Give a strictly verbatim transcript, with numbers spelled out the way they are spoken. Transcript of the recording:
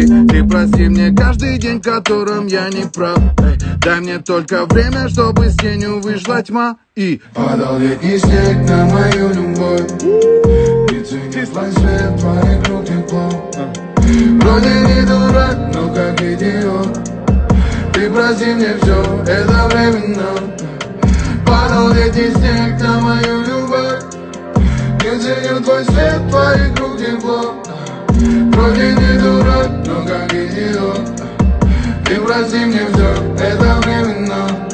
Ты прости мне каждый день, которым я не прав. Эй, дай мне только время, чтобы с тенью вышла тьма. И падал летний снег на мою любовь. Не ценит свет твоих рук тепло. Вроде не дурак, но как идиот. Ты прости мне все, это временно. Падал летний снег на мою любовь. Не ценю твой свет, твоих рук тепло. Вроде не дурак, но как идиот. Ты прости мне все, это временно.